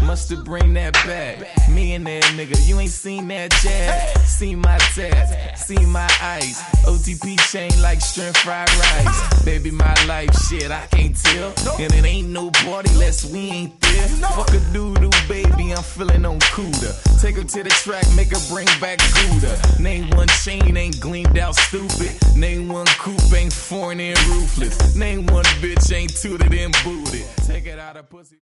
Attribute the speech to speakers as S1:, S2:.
S1: Must have bring that back. Me and that nigga, you ain't seen that jab. See my tats, see my ice. OTP chain like shrimp fried rice. Baby, my life shit, I can't tell. And it ain't no party less we ain't there. Fuck a doodoo, baby, I'm feeling on Cuda. Take her to the track, make her bring back Gouda. Name one chain ain't gleamed out stupid. Name one coupe ain't foreign and ruthless. Name one bitch ain't tooted and booted. Take it out of pussy.